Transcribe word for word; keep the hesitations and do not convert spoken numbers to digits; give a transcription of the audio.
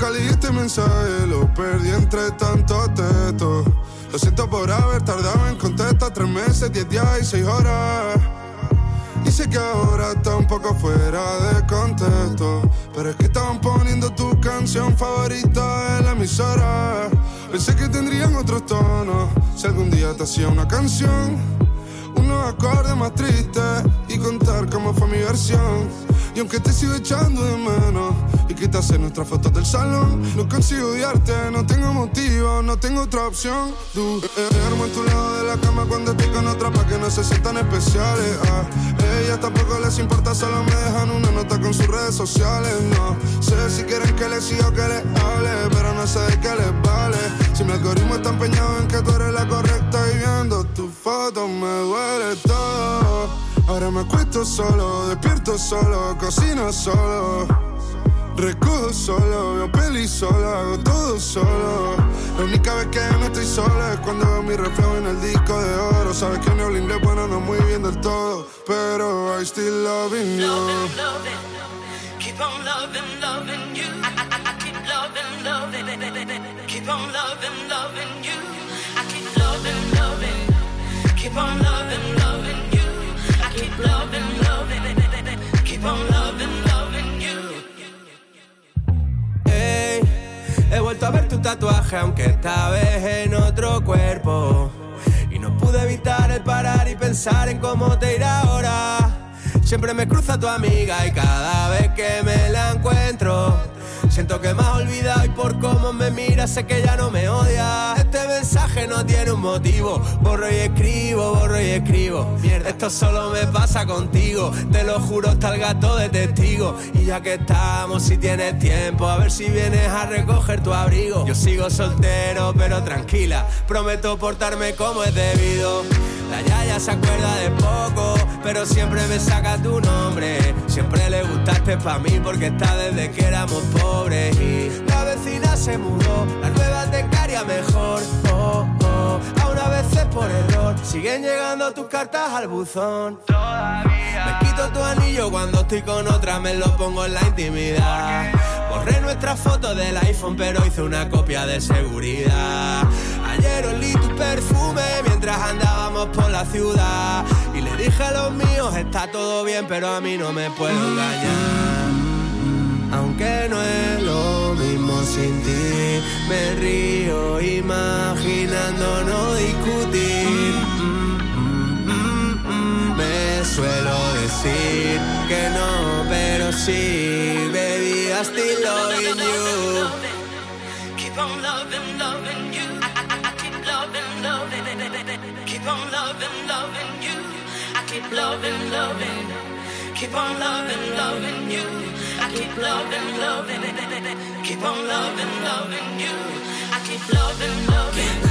nunca leíste mensaje, lo perdí entre tanto texto. Lo siento por haber tardado en contestar. Tres meses, diez días y seis horas. Y sé que ahora está un poco fuera de contexto, pero es que estaban poniendo tu canción favorita en la emisora. Pensé que tendrían otros tonos si algún día te hacía una canción, unos acordes más tristes y contar cómo fue mi versión. Y aunque te sigo echando de menos y quitas en nuestras fotos del salón, no consigo odiarte, no tengo motivo, no tengo otra opción. Tú, eh, duermo en tu lado de la cama cuando estoy con otra pa' que no se sientan especiales. Ah, ellas tampoco les importa, solo me dejan una nota con sus redes sociales. No sé si quieren que les siga o que les hable, pero no sé de qué les vale. Si mi algoritmo está empeñado en que tú eres la correcta y viendo tus fotos me duele todo. Ahora me acuesto solo, despierto solo, cocino solo, recojo solo, veo peli solo, hago todo solo. La única vez que no estoy solo es cuando veo mi reflejo en el disco de oro. Sabes que mi habla inglés, bueno, no muy bien del todo, pero I still loving you. Loving, loving, keep on loving, loving you. I, I, I keep loving, loving, keep on loving, loving you. I keep loving, loving, keep on loving, loving you. I keep loving, loving, keep on loving, loving you. Hey, he vuelto a ver tu tatuaje, aunque esta vez en otro cuerpo. Y no pude evitar el parar y pensar en cómo te irá ahora. Siempre me cruza tu amiga y cada vez que me la encuentro siento que me has olvidado y por cómo me miras sé que ya no me odias. Este mensaje no tiene un motivo, borro y escribo, borro y escribo. Mierda, esto solo me pasa contigo, te lo juro, está el gato de testigo. Y ya que estamos, si tienes tiempo, a ver si vienes a recoger tu abrigo. Yo sigo soltero pero tranquila, prometo portarme como es debido. La yaya se acuerda de poco, pero siempre me saca tu nombre. Siempre le gustaste pa' mí porque está desde que éramos pobres. Y la vecina se mudó, la nueva te caería mejor. Oh, oh, aún a veces por error siguen llegando tus cartas al buzón. Todavía me quito tu anillo cuando estoy con otra, me lo pongo en la intimidad. Borré nuestras fotos del iPhone, pero hice una copia de seguridad. Ayer olí tu perfume mientras andábamos por la ciudad y le dije a los míos, está todo bien, pero a mí no me puedo engañar. Aunque no es lo mismo sin ti, me río imaginando no discutir. Me suelo decir que no, pero sí, baby, I still loving you. Keep on loving, loving you. I, I, I keep loving, loving, keep on loving, loving you. I keep loving, loving, keep on loving, loving you. I keep loving, loving, keep on loving, loving you. I keep loving, loving.